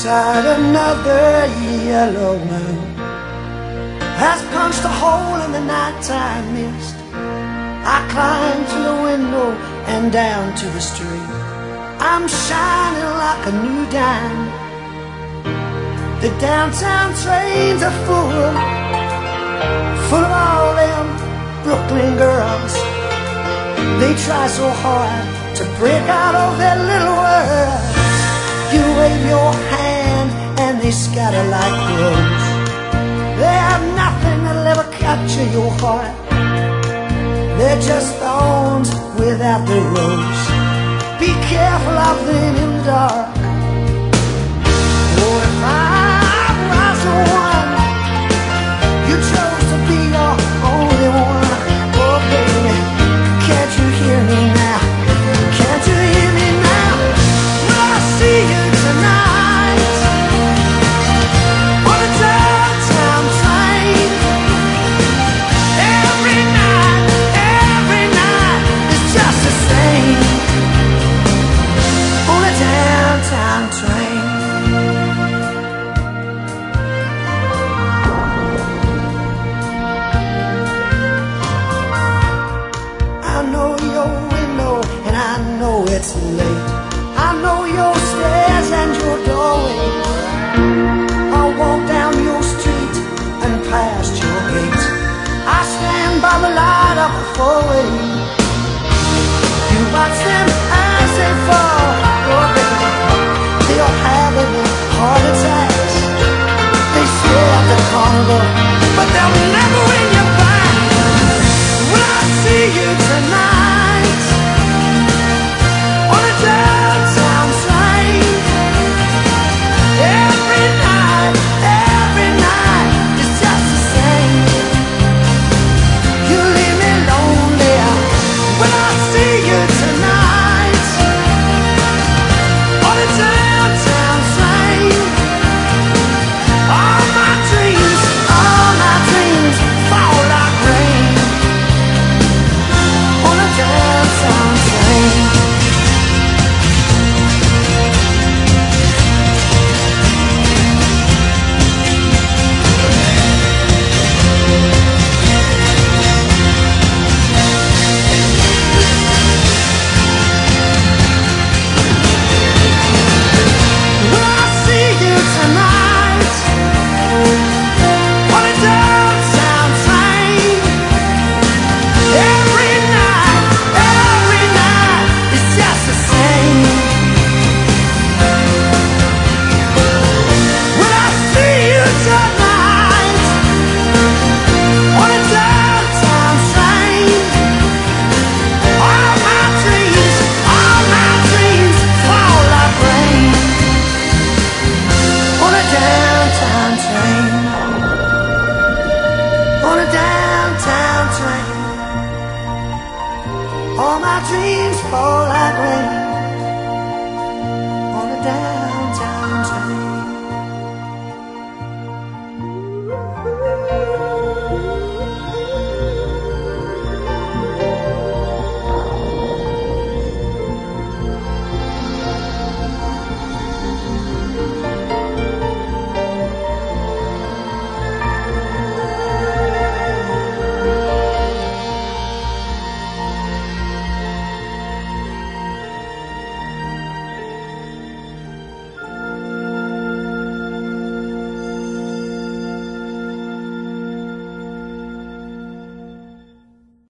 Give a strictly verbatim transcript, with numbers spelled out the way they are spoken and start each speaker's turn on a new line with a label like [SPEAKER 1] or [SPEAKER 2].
[SPEAKER 1] outside, another yellow moon has punched a hole in the nighttime mist. I climb to the window and down to the street. I'm shining like a new dime. The downtown trains are full, full of all them Brooklyn girls. They try so hard to break out of their little world. You wave your hand and they scatter like crows. They have nothing that'll ever capture your heart. They're just thorns without the rose. Be careful of them in the dark. Oh, if I was the one you chose to be your only one. Oh, baby, can't you hear me now? Can't you hear me now? Will I see you tonight on a downtown train? Every night, every night is just the same on a downtown train. I know your window and I know it's late. I know your stairs and your doorway. I'll walk down your street and past your gate. I stand by the light of a four-way. You watch them as they fall. Oh, baby, they'll have a heart attacks. They stay at the carnival, but they'll never win you back. Will I see you tonight on a downtown train? Every night, every night is just the same. You leave me lonely. Will I see you tonight on a downtown train? All my dreams, all my dreams fall like rain on a downtown train. Will I see you tonight on a downtown train? Every night, every night is just the same. Will I see you tonight on a downtown train? All my dreams, all my dreams fall like rain on a downtown train. On a downtown train. All my dreams fall like rain